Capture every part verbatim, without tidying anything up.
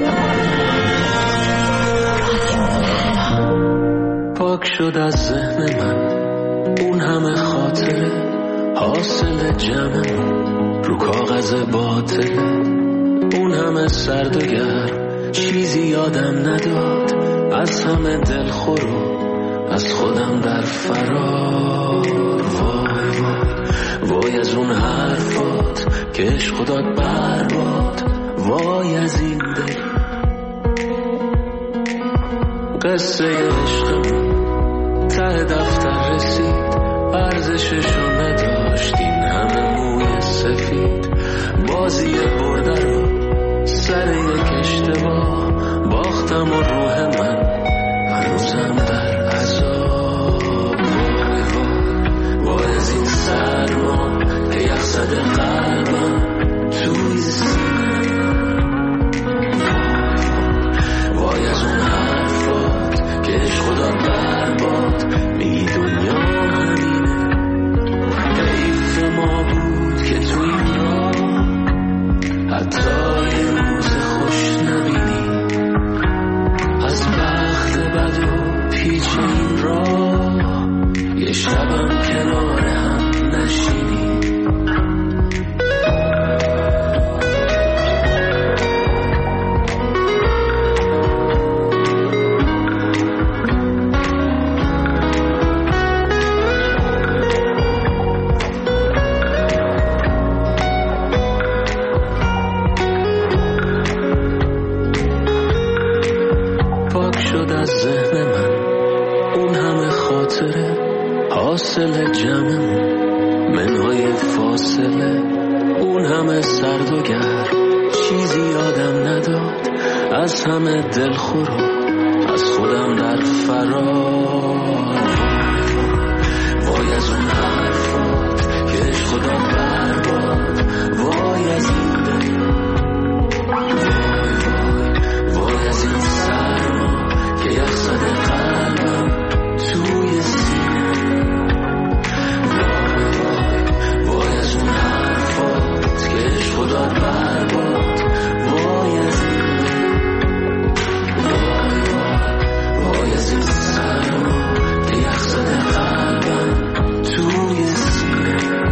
پاک شد از ذهن من اون همه خاطره، حاصل جمعمون رو کاغذ باطله. اون همه سرد و گرم چیزی یادم نداد، از همه دلخور و از خودم در فرار. وای وای وای از اون حرفات که عشق داد برباد. وای از این دل قصه عشقمون ته دفتر رسید، ارزششو نداشت این همه موی سفید. بازی برده رو سر یک اشتباه باختم و روح من هنوزم در عذاب. وای وای وای از این سرما که یخ زده قلبم توی سینه. وای از اون حرفات که عشق داد برباد. میگی دنیا همینه، حیف ما بود که توی این راه حتی یه روز خوش نبینی. از بخت بد و پیچ این راه یه شبم کنار هم نشینی. حاصل جمعمون منهای فاصله. اون همه سرد و گرم چیزی یادم نداد، از همه دلخور و از خودم در فرار. وای از اون حرفات که عشق داد برباد. وای از این دل، وای وای وای از این سرما که یخ زده قلبم توی سینه. خدا برباد. وای از این وای وای وای از این سرما که یخ زده قلبم توی سینه.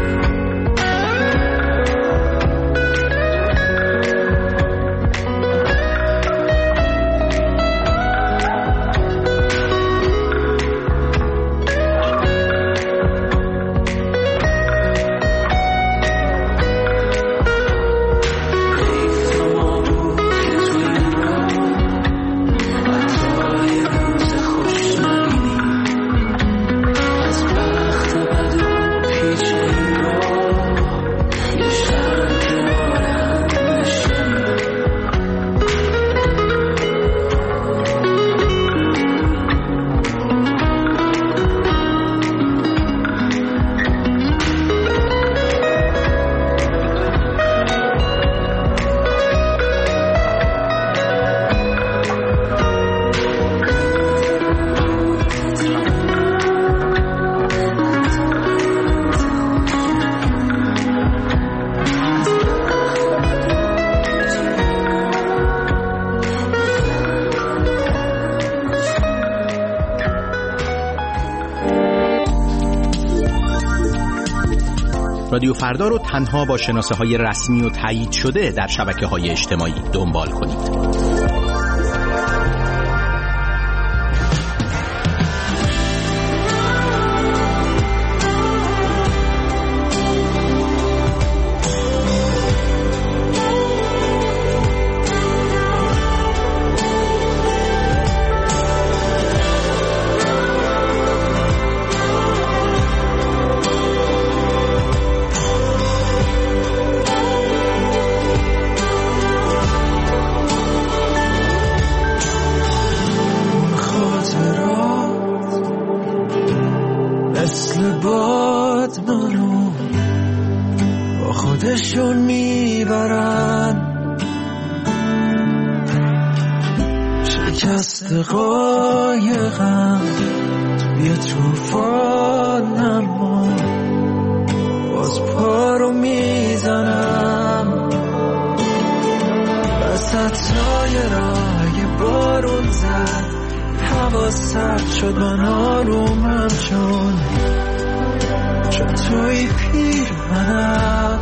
رادیو فردا رو تنها با شناسه‌های رسمی و تایید شده در شبکه‌های اجتماعی دنبال کنید. خودشون میبرن، شکست قایقم توی توفان، اما باز پا رو میزنم وسطای راه بارون زد، هوا سرد شد من آرومم چون چون توی پیر منم.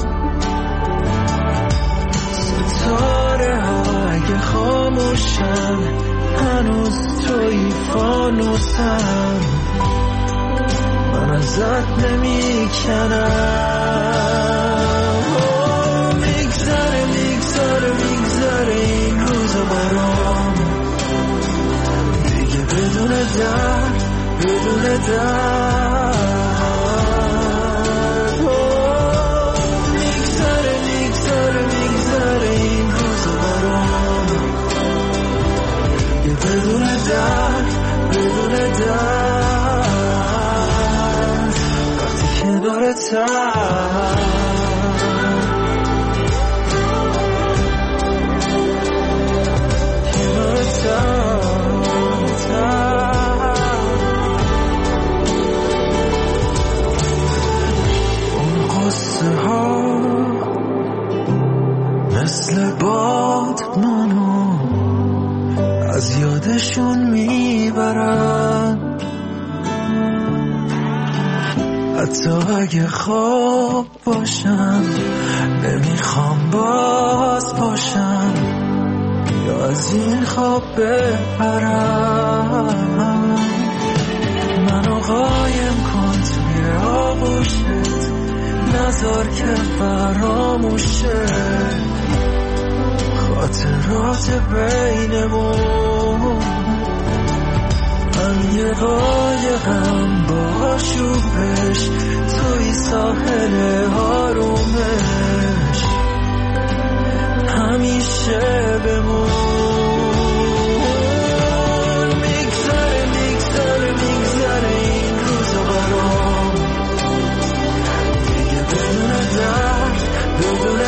ستاره ها اگه خاموشن هنوز توی فانوسم، من ازت نمی کنم. میگذره میگذره میگذره این روزا برام، دیگه بدون درد بدون درد. میگذره میگذره میگذره این روزا برام، دیگه بدون درد بدون درد. وقتی کنارتم اون قصه ها مثل باد منو از یادشون میبرن، حتی اگه خواب باشم نمیخوام باز باشم یا از این خواب بپرم. منو قایم کن توی آغوشت، نذار که فراموشه خاطرات بینمون. من یه قایقم با آشوبش توی ساحل آرومش، همیشه بمون. میگذره میگذره میگذره این روزا برام، دیگه بدون درد بدون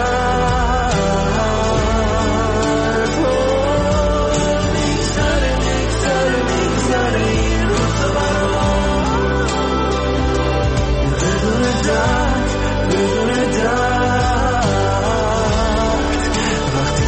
درد. میگذره میگذره میگذره این روزا برام، بدون درد بدون درد. وقتی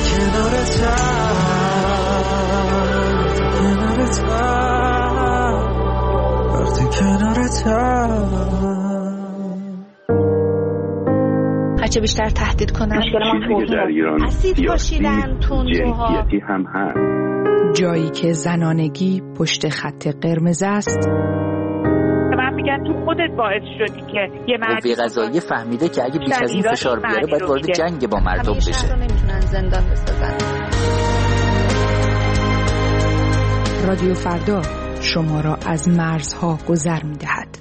هرچه بیشتر تهدید کنن مشکل ما توهین اسید پاشیدن تندروها هم هست. جایی که زنانگی پشت خط قرمز است، من میگن تو خودت باعث شدی که یه مردی قضایی فهمیده که اگه بیش از این فشار بیاره باید وارد جنگ با مردم بشه. شهر رو نمیتونن زندان بسازن. رادیو فردا شما را از مرزها گذر می‌دهد.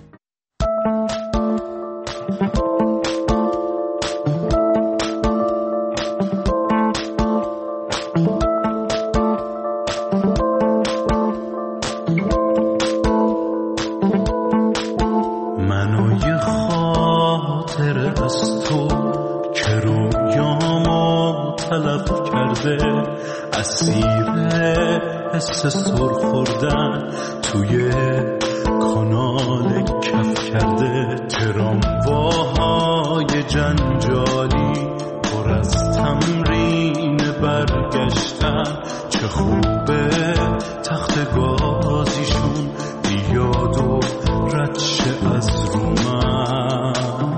منو یه خاطر از تو که رویامو تلف کرده، اسیر حس سر خوردن توی کانال کف کرده. ترامواهای جنجالی پر از تمرین برگشتن، چه خوبه تخت گازیشون بیاد و رد شه از رو من.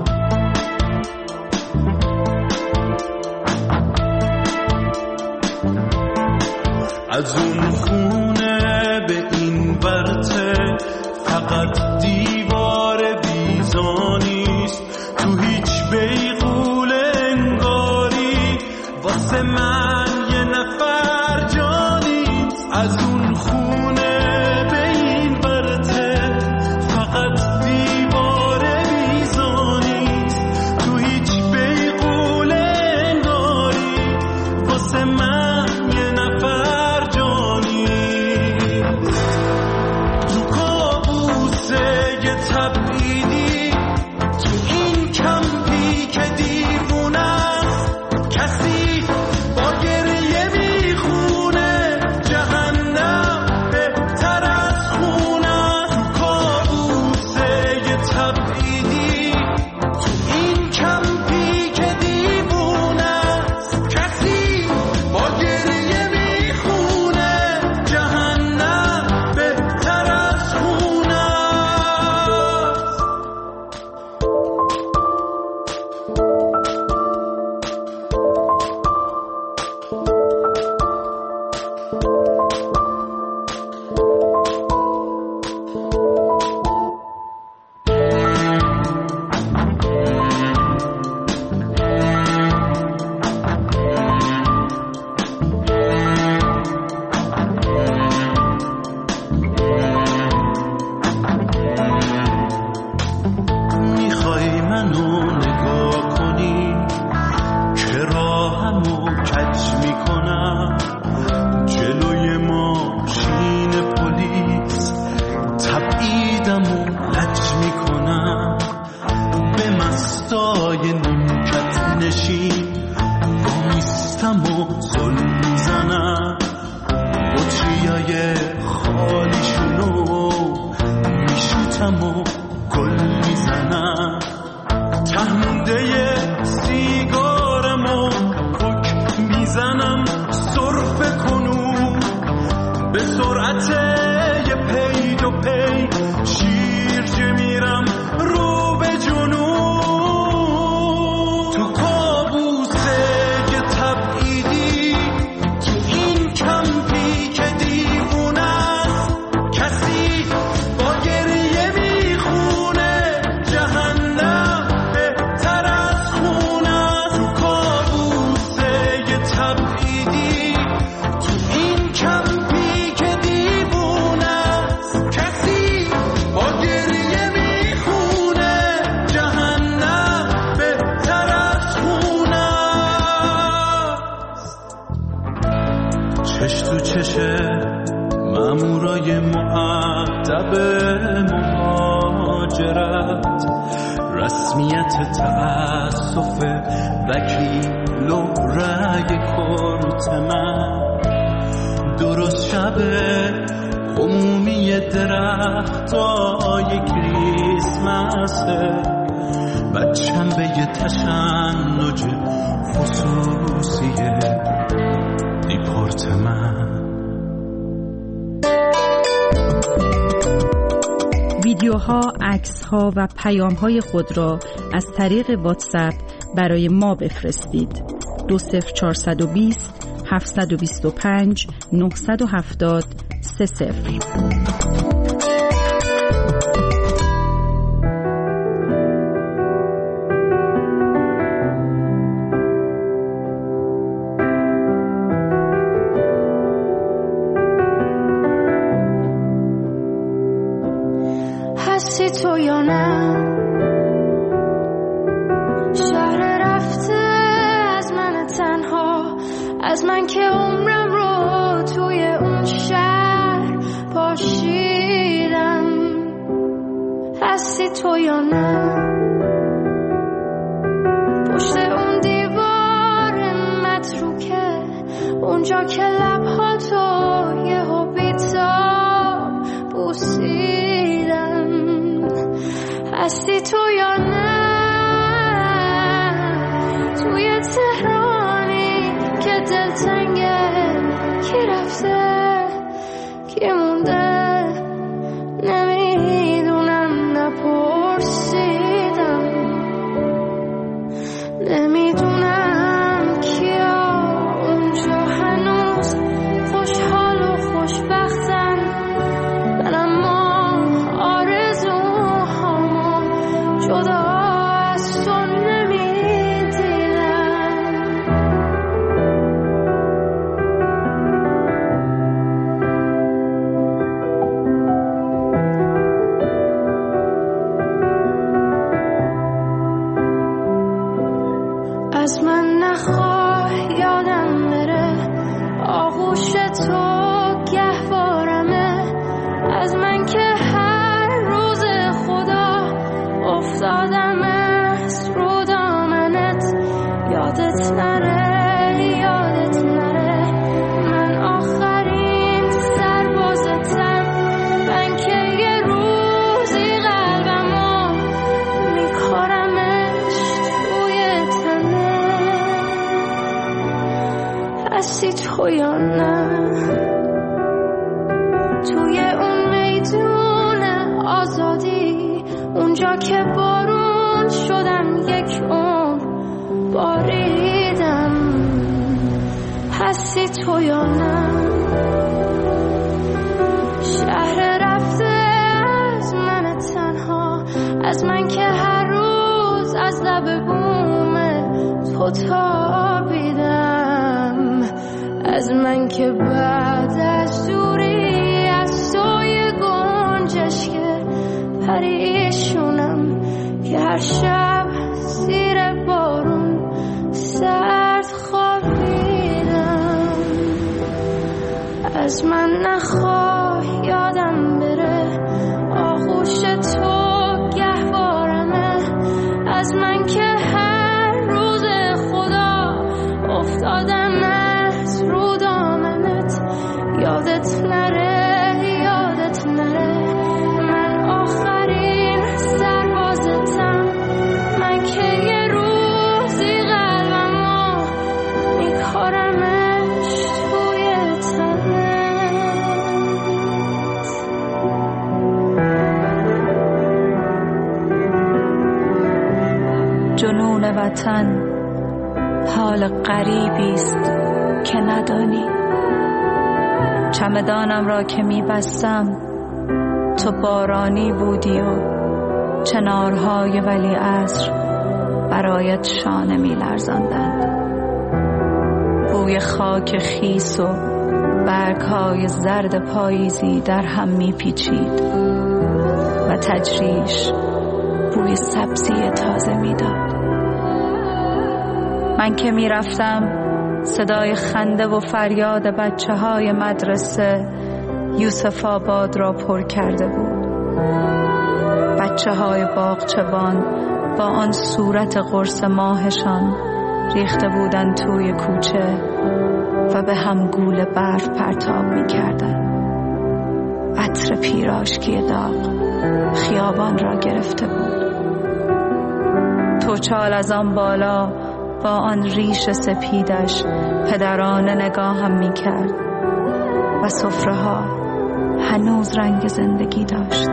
از اون خونه به این ورته فقط دیوار بیزانیست، تو هیچ بیغول انگاری واسه من یه نفر جانیست. از اون خونه به این ورته فقط دیوار بیزانیست، تو هیچ بیغول انگاری واسه من یه نفر. تبعیدی تو این کمپی که دیوونه است، کسی با گریه میخونه جهنم بهتر از خونه. تو کابوسه تبعیدی تو این کمپی که دیوونه است، کسی با زل میزنم بطریای خالیشونو میشوتم و گل میزنم تهمونده سیگارمو پک میزنم سرفه کنو به سرعت یه پی دو پی شیرجه میرم رو به جنوب تو کابوسه یه تبعیدی تو این کمپی که دیوونه است کسی با گریه میخونه جهنم بهتر از خونه تو کابوسه یه تبعیدی تو این کمپی که دیوونه است کسی با گریه میخونه جهنم بهتر از خونه چش تو چشه مامورای مؤدب مهاجرت رسمیت تأسف وکیل و رگ کرت من درست شبه عمومی درختای کریسمسه بچم به یه تشنج خصوصی دیپورت من ویدیوها، عکس‌ها و پیام‌های خود را از طریق واتساپ برای ما بفرستید. دو صفر چهارصد و بیست هفتصد و بیست و پنج نهصد و هفتاد سه صفر. هستی تو یا نه شهر رفته از من تنها از من که عمرم رو توی اون شهر پاشیدم هستی تو یا نه پشت اون دیوار متروکه اونجا که لبها تو یه ها بیتاب بوسیدم هستی تو یا نه توی تهرانی که دلتنگه کی رفته کی مونده نمیدونم نپرسیدم نمیدونم کیا اونجا هنوز خوشحال و خوشبختن من اما آرزوهامو جدا از تو نمیدیدم از من نخواه یادم بره آغوش تو گهوارمه از من که هر روز خدا افتادم از رو دامنت یادت نره یادت نره من آخرین سربازتم من که یه روزی قلبمو میکارمش توی تنه هستی تو یا نه توی اون میدون آزادی اونجا که بارون شدم یک عمر باریدم هستی تو یا نه شهر رفته از من تنها از من که هر روز از لب بوم تو تابیدم از من که بعد از دوری از سوی گنجش که پریشونم که هر شب زیر بارون سرد خوابیدم از من نخواه یادم بره آغوش تو گهوارمه از من که هر روز خدا افتادم از وطن حال غریبی است که ندانی. چمدانم را که می بستم تو بارانی بودی و چنارهای ولیعصر برایت شانه می لرزاندند. بوی خاک خیس و برگهای زرد پاییزی در هم می پیچید و تجریش بوی سبزی تازه می داد. من که می رفتم صدای خنده و فریاد بچه های مدرسه یوسف آباد را پر کرده بود. بچه های باغچبان با آن صورت قرص ماهشان ریخته بودند توی کوچه و به هم گول برف پرتاب می کردن. عطر پیراشکی داغ خیابان را گرفته بود. توچال از آن بالا با آن ریش سپیدش پدرانه نگاهم می کرد و سفره ها هنوز رنگ زندگی داشت.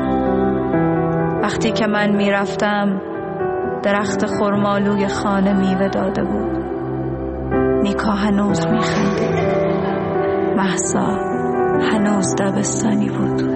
وقتی که من می رفتم درخت خرمالوی خانه میوه داده بود. نیکا هنوز می خندید. مهسا هنوز دبستانی بود.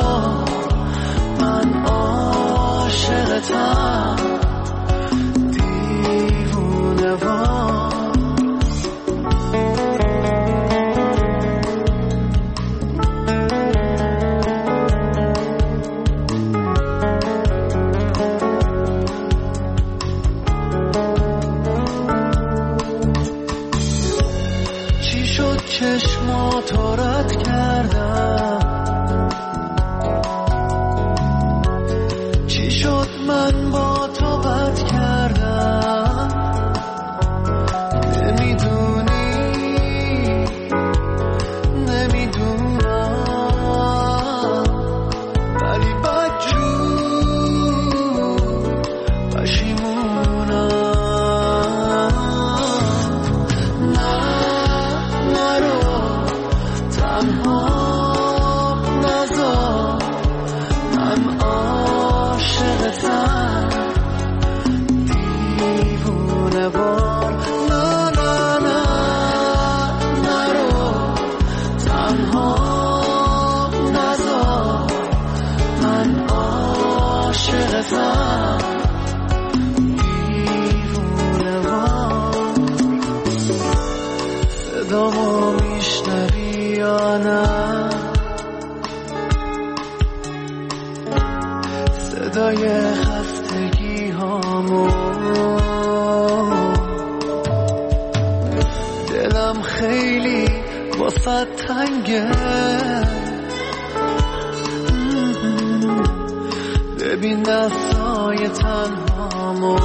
دیوونه صدای خستگی هامو، دلم خیلی واسه تنگه، ببین دستای تنهامو.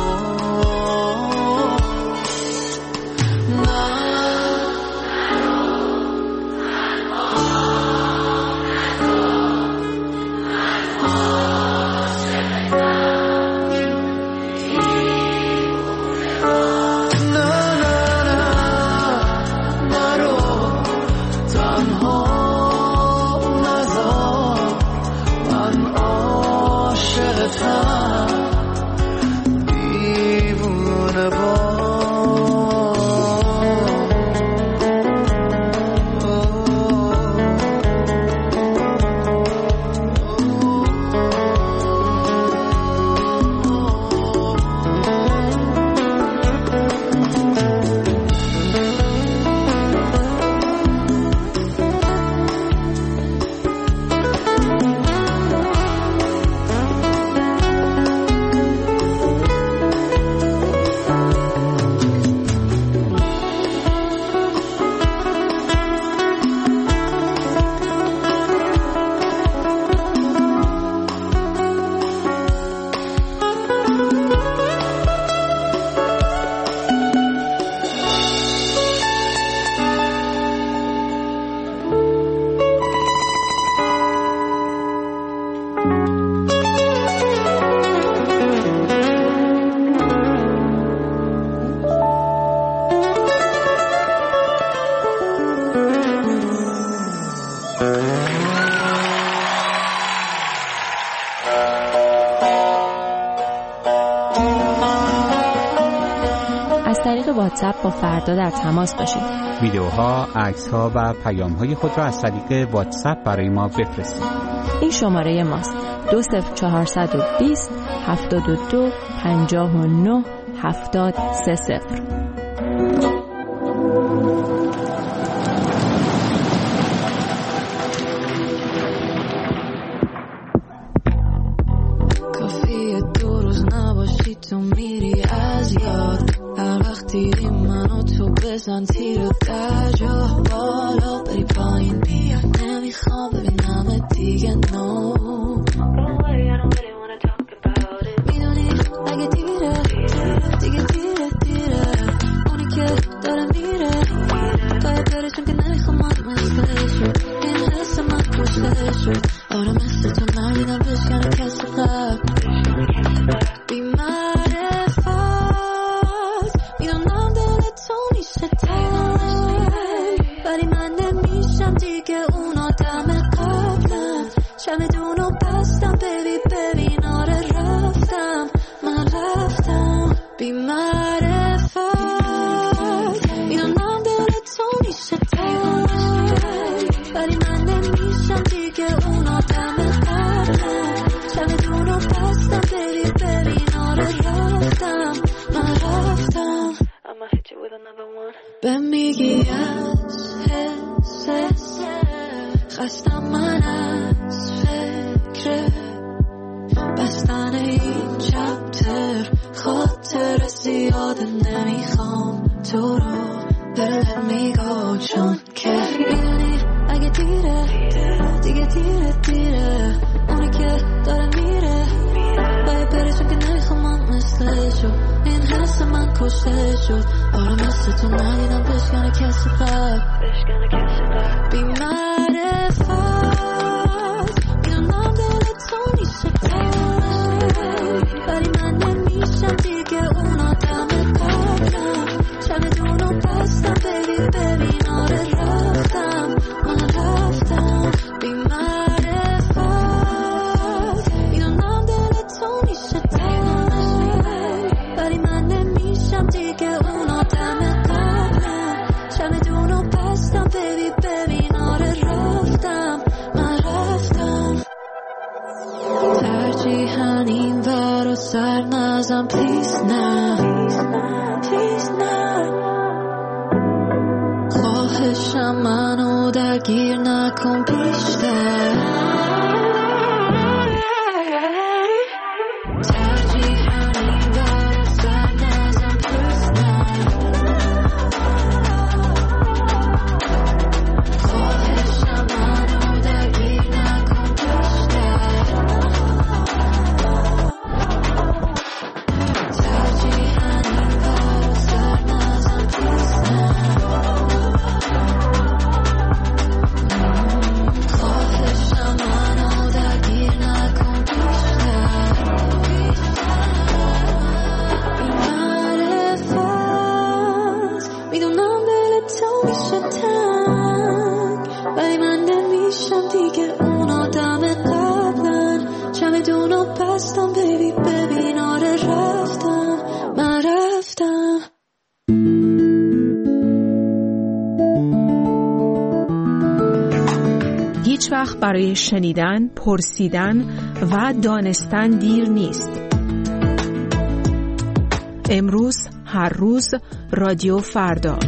واتساپ با فردا در تماس باشید. ویدیوها، عکس‌ها و پیام‌های خود را از طریق واتساپ برای ما بفرستید. این شماره ماست: دو صفر چهارصد و بیست هفتاد و دو پنجاه و نه هفتاد سه صفر. کافیه دو روز نباشی تو میری از یاد، هر وقت دیدی منو تو بزن تیر در جا، بالا بری پایین بیا، نمیخوام ببینم دیگه. نو میدونی اگه دیره دیگه دیره دیره، اونی که داره میره باید بره، چون که نمیخوام من مثل شد، این حس من کشته شد. آره مثل تو ندیدم بشکنه کسی قبل بی معرفت، میدونم دل تو میشه تنگ، ولی من نمیشم دیگه اون آدم قبلم. چمدونو بستم بیبی ببین، آره رفتم من رفتم بی معرفت، میدونم دل تو میشه تنگ، ولی من نمیشم دیگه اون آدم قبلم. چمدونو بستم بیبی ببین، آره رفتم من رفتم. به میگی از حس حس خستم من از فکر بستن این چپتر، خاطر زیاده نمیخوام تو رو بره میگو، چون که میدونی اگه دیره دیگه دیره دیره، اونی که داره میره باید بره، چون که نمیخوام من مثل شد، این حس من کشته شد. آره مثل تو ندیدم بشکنه کسی قبل بی معرفت، میدونم دل تو میشه تنگ، ولی من نمیشم دیگه اون آدم قبلم. چمدونو بستم بیبی ببین، آره رفتم من رفتم بی معرفت، میدونم دل تو میشه تنگ، ولی من نمیشم دیگه اون آدم قبلم. چمدونو بستم بیبی ببین، آره رفتم من رفتم. ترجیحاً این ور و سر نزم پلیز نه، پلیز نه، خواهشم منو درگیر نکن بیشتر. بستم بیبی ببین آره رفتم من رفتم. هیچ وقت برای شنیدن، پرسیدن و دانستن دیر نیست. امروز، هر روز، رادیو فردا.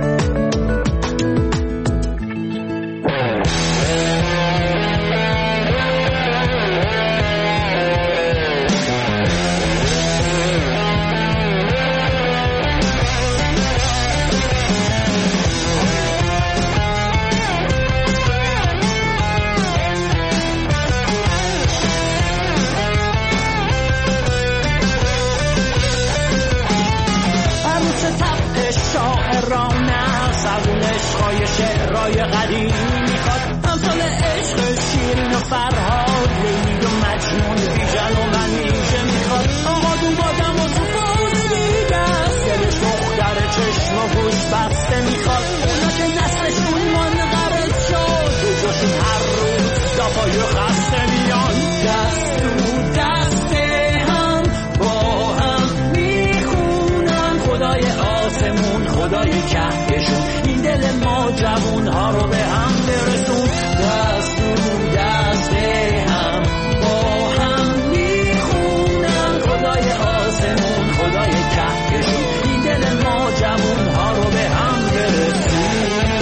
شعرهای قدیم میخواد امثال عشق شیرین و فرهاد لیلی و مجنون بیژن و منیژه میخواد آقا دون بادم و تو فارسی دست دلش دختر چشم و گوش بسته میخواد اونا که نسلشون منقرض شد به جاشون هر روز دافای و خسته میان دست تو دست هم با هم میخونن خدای آسمون خدای کهکشون این دل ما جوون ها رو به هم برسون دست تو دست هم با هم میخونن خدای آسمون خدای کهکشون این دل ما جوون ها رو به هم برسون.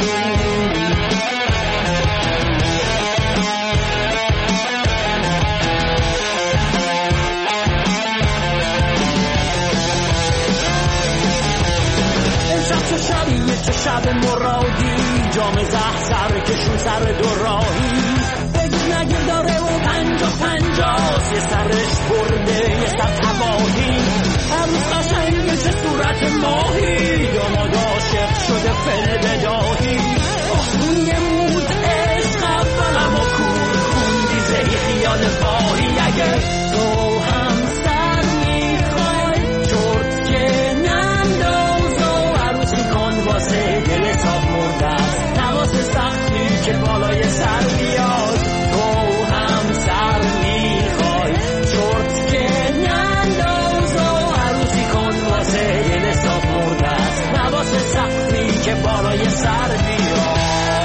امشب چه شبیه چه شب مرادی جام زهر سر کشون سر دو راهی بگیر نگیر داره و پنجا پنجاست یه سرش برده یه سر تباهی هر روز قشنگه چه صورت ماهی داماد عاشق شده فل بداهی آخون نمود عشق اولم و کور خوندی زهی خیال فاهی اگه تو هم سر میخوای چرت که ننداز و عروسی کن واسه دل صاف مرده است نواس سختی که بالای سر بیاد تو هم سر میخوای چرت که ننداز و عروسی کن واسه دل صاف مرده است نواس سختی که بالای سر بیاد.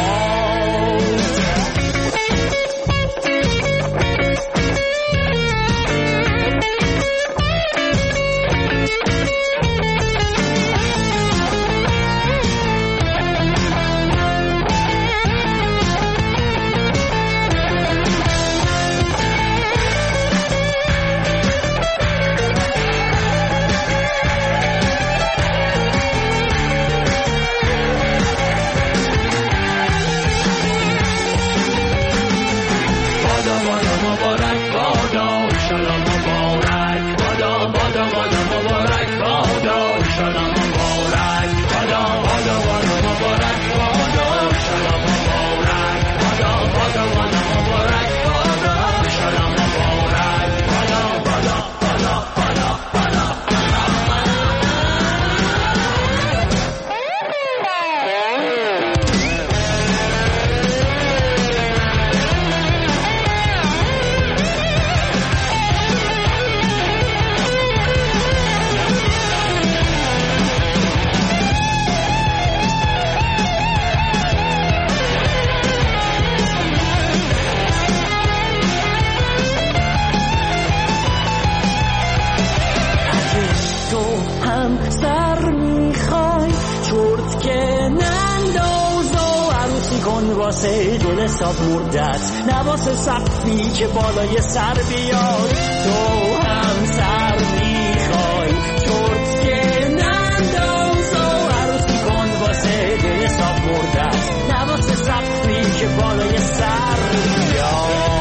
واسه دل صاف مردت نواس سقفی که بالای سر بیاد تو هم سر میخوای چرت که ننداز و عروسی کن واسه دل صاف مردت نواس سقفی که بالای سر بیاد.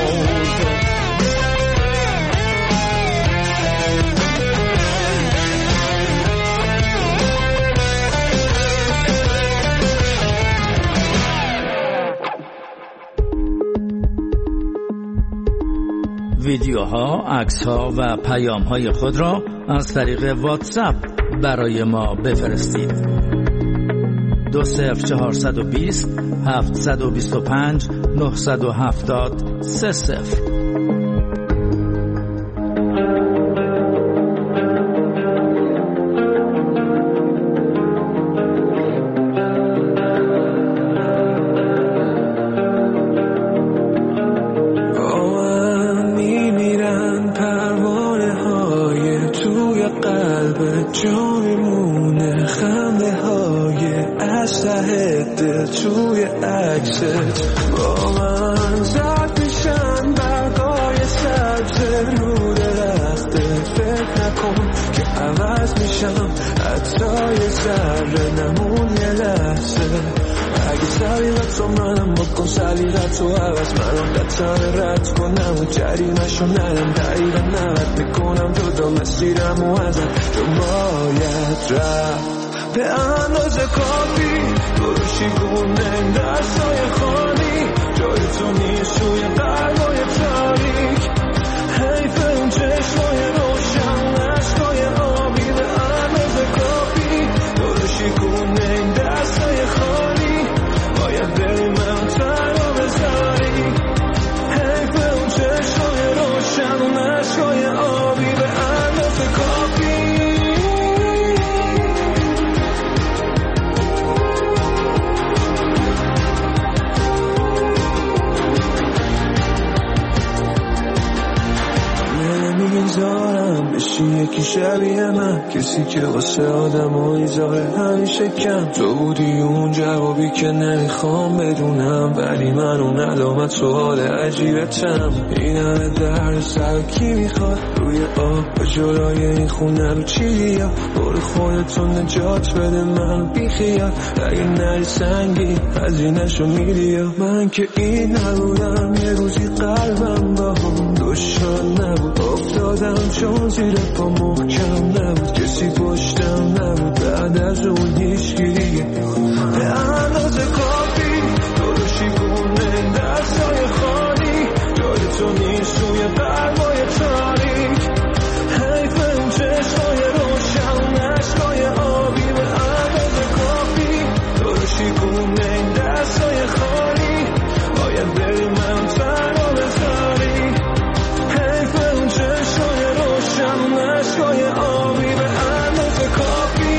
ویدیوها، عکس‌ها و پیام‌های خود را از طریق واتساپ برای ما بفرستید. دو صفر چهارصد و بیست هفتصد و بیست و پنج نهصد و هفتاد سه صفر کجا میمونه خنده های از ته دل توی عکست با من زد میشن برگای سبز رو درخته فکر نکن که عوض میشم حتی یه ذره نمون یه لحظه اگه سلیقت رو منم بکن سلیقت رو عوض منم قطعه رد کنم و جریمشو ندم دقیقا نوت میکنم جدا مسیرم و ازت تو باید رفت به اندازه کافی دروشی گونه دستای خالی جای تو نیست توی قلبای تاریک حیف اون چشمای روشن عشقای آبی به اندازه کافی دروشی گونه دستای خالی باید بری من تنها بذاری حیف اون چشمای روشن عشقای آبی به اندازه کافی نمیذارم بشی یکی شبیه من کسی که واسه آدم های زاره همیشه کم تو بودی اون جوابی که نمیخوام بدونم ولی منو ندامت سوال عجیبتم این همه درد سر کی میخواد روی آب به جلای این خونه رو چی یا برو خودتون نجات بده من بیخیال اگه نری سنگی هزینه‌شو میدی یا من که این نبودم یه روزی قلبم با هم دشمن نبود افتادم چون زیر پا محکم نبود کسی پشتم نبود بعد از اون هیچ گیریه به اندازه کافی دروشی گونه دستای خالی جای تو نیست توی قلبای تاریک حیف اون چشمای روشن عشقای آبی به اندازه کافی دروشی گونه دستای خالی باید بری من تنها بذاری حیف اون چشمای روشن عشقای آبی به اندازه کافی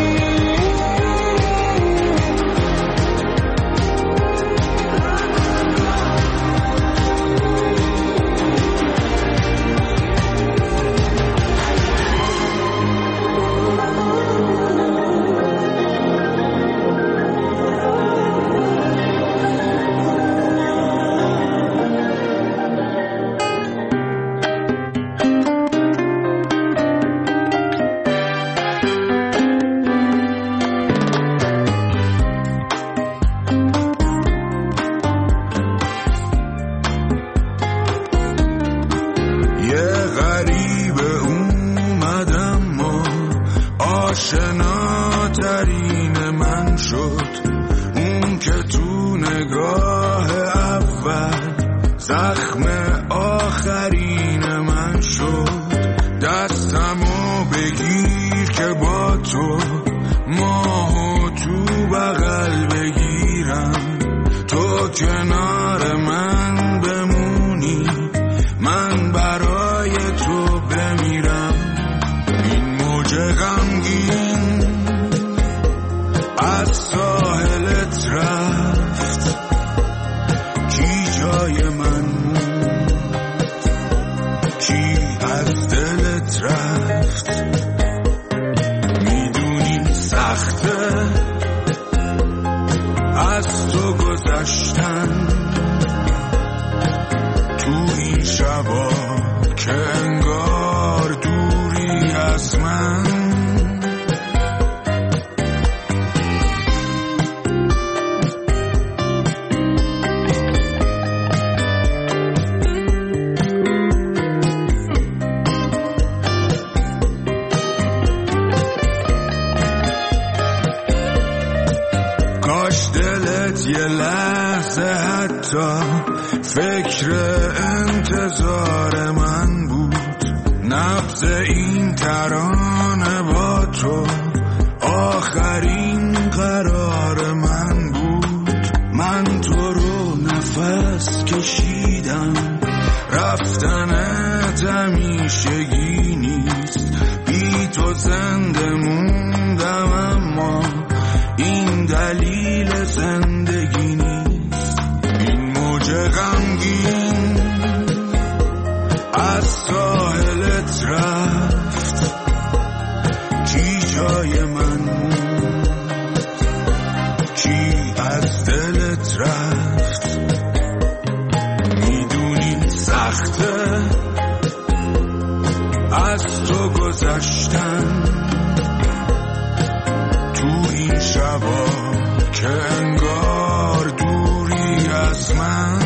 آشناترین من شد اون که تو نگاه اول زخم آخرین من شد دستمو بگیر که با تو ماهو تو بغل بگیرم تو کنار من بمونی من برای تو بمیرم این موج غمگین از ساحلت رفت کی جای من موند کی از دلت رفت میدونی سخته از تو گذشتن تو این شبا که انگار دوری از من کاش دلت یه لحظه حتی فکر انتظار من بود نبض این ترانه با تو آخرین قرار من بود من تو رو نفس کشیدم رفتنت همیشگی نیست بی تو زنده موندم اما این دلیل زندگی نیست این موج غمگین از ساحلت رفت کی جای از تو گذشتن تو این شبا که انگار دوری از من.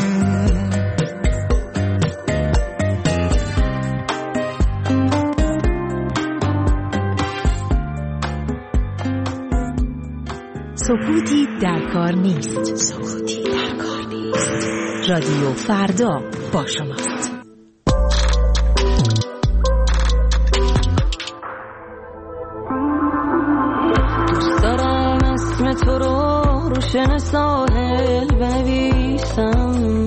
سکوتی در کار نیست. سکوتی در کار نیست. رادیو فردا با شماست. دوست دارم اسم تو رو روشن ساحل بنویسم،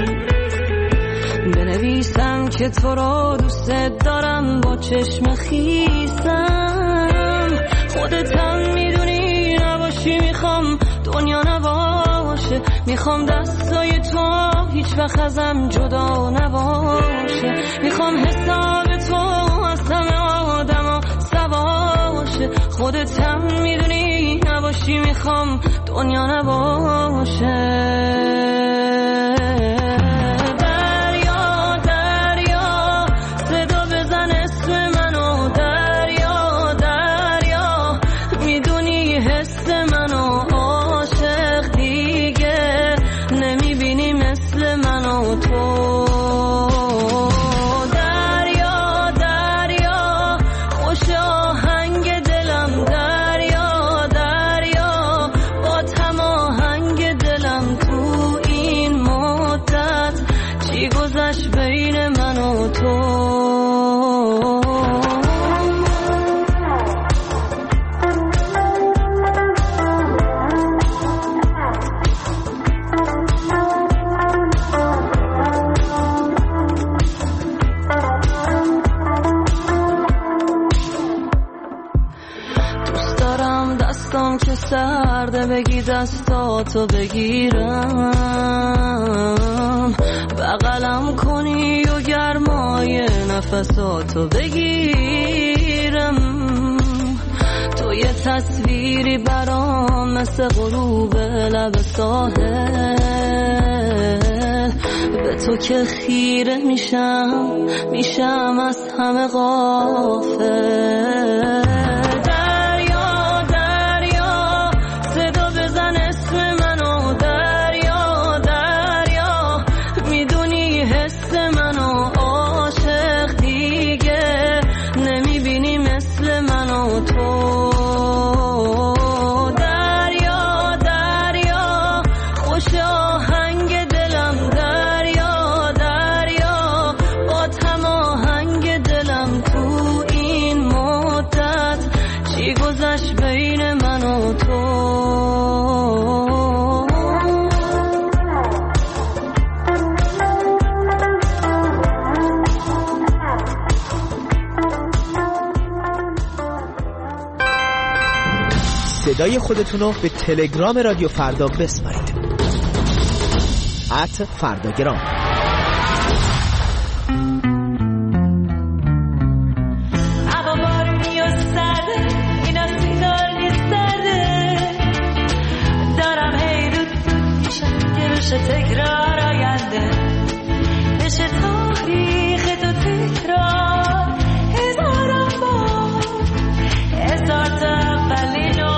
بنویسم که تو رو دوست دارم با چشم خیسم. خودتم میدونی نباشی، میخوام دنیا نباشه، میخوام دستای تو هیچ وقت ازم جدا نباشه، میخوام حساب تو از همه آدم سواشه. خودتم میدونی نباشی، میخوام دنیا نباشه. سرده بگی دستاتو بگیرم، بغلم کنی و گرمای نفساتو بگیرم. تو یه تصویری برام مثل غروب لب ساحل، به تو که خیره میشم میشم از همه غافل. صدای خودتونو به تلگرام رادیو فردا بسپارید. ات فرداگرام. تکرار آینده بشه تاریخ تو تکرار هزارم بار، هزار تا اولین و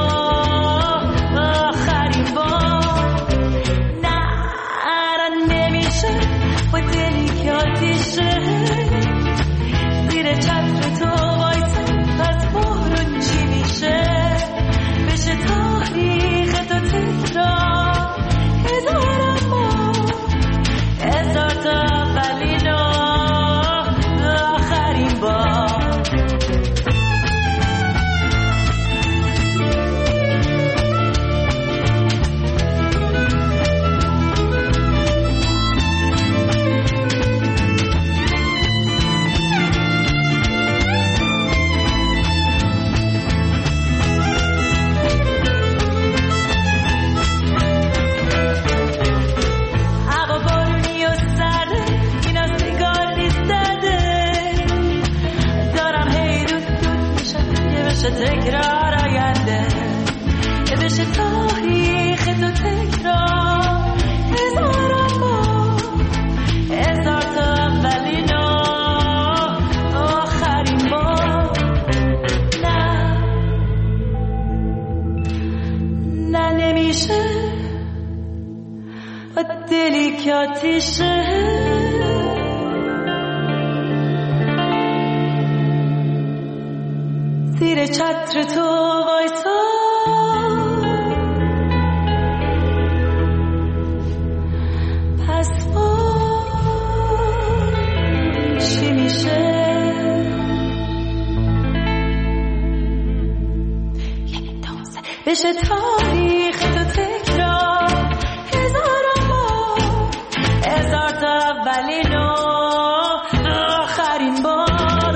آخرین بار. نه نمیشه با دلی که آتیشه زیر چتر تو وایسه، پس بارون چی میشه بشه تاریخ تو تکرار هزارم بار، هزار تا اولین و آخرین بار. تکرار آینده که بشه تاریخ تو تکرار هزارم بار، هزار تا اولین و یک آتیشه زیر چتر تو وایسا پس با چی میشه بشه تاریخ تو تکرار هزار بار هزار تا اولین و آخرین بار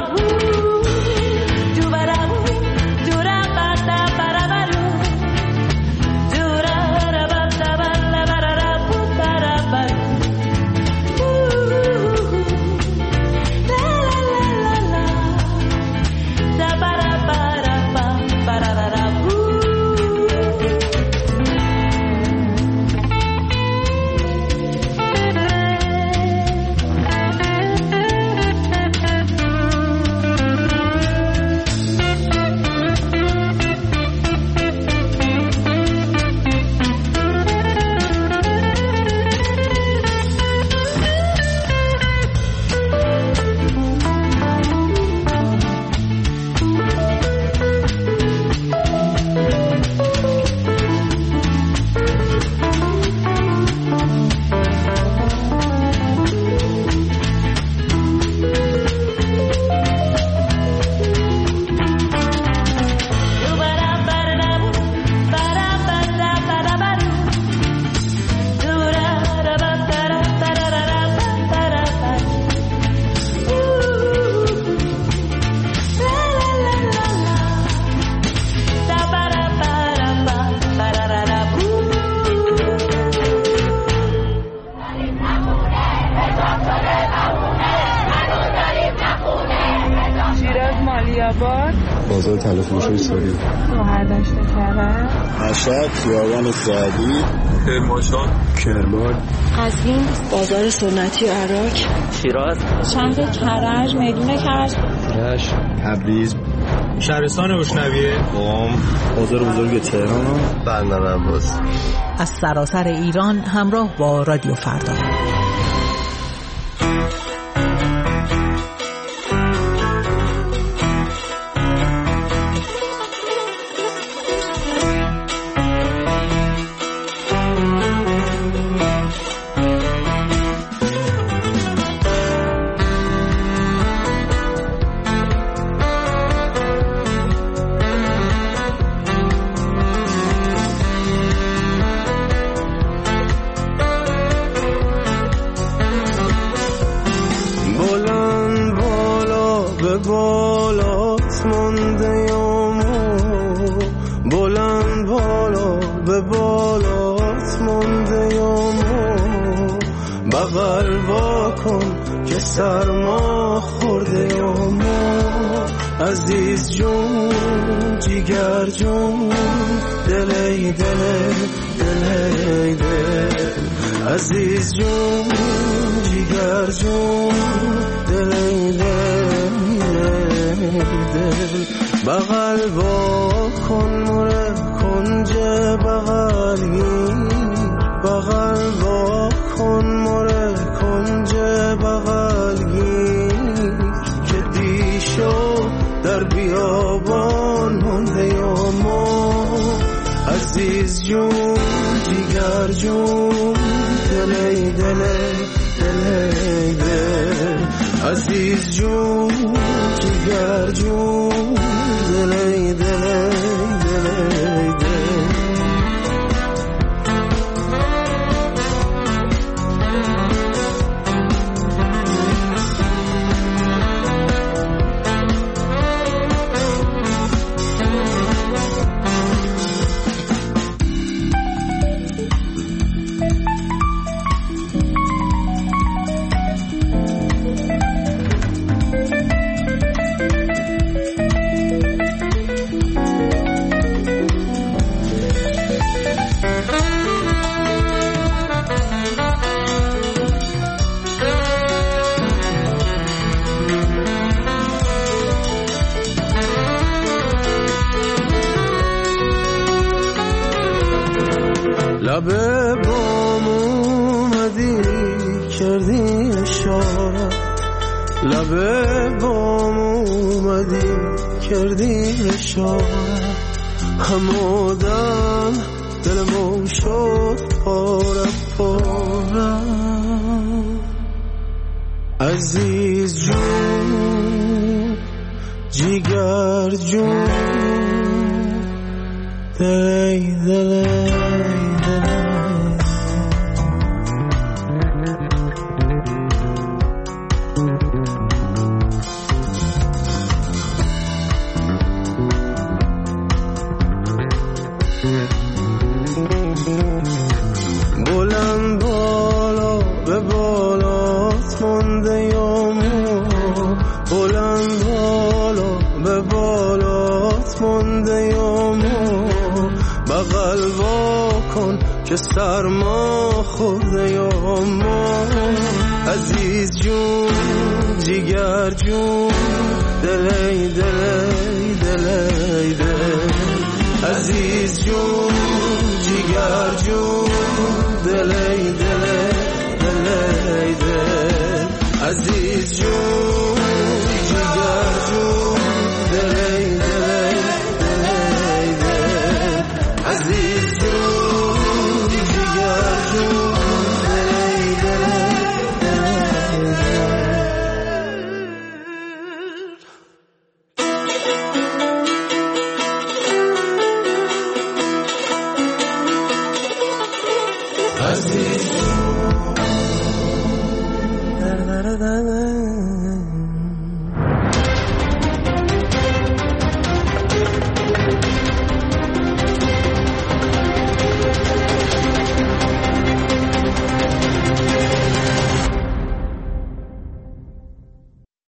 بازار تلفروشی سوری مهردشت کرد مشهد خیابان سعدی کرمانشاه کرمان قزوین بازار سنتی عراق شیراز شهر کرج میدون کرج رشت تبریز شهرستان روشنویه قم بازار بزرگ تهران بندر عباس از سراسر ایران همراه با رادیو فردا. سرما خورده یا ما عزیز جون جیگر جون دلی دل دلی دل عزیز جون جیگر جون دلی دل دل بغل با کن مره کنج بغلی بغل با کن مره کنج بغلی که دیشو در بیابان مونده یا ما عزیز جون جیگر جون دلی دلی دلی دل عزیز جون جیگر جون دلی دلی دلی دل به بام اومدی کردی نشان همودم دلمون شد پاره پاره عزیز جون جیگر جون دلی دلی دلی بلند بالا به بالات مانده یامو بلند بالا به بالات مانده یامو بغل واکن که سرما خورده یامو عزیز جون جیگر جون دلی دلی دلی دلی عزیز جون جیگر جون دلی دلی دلی دلی عزیز جون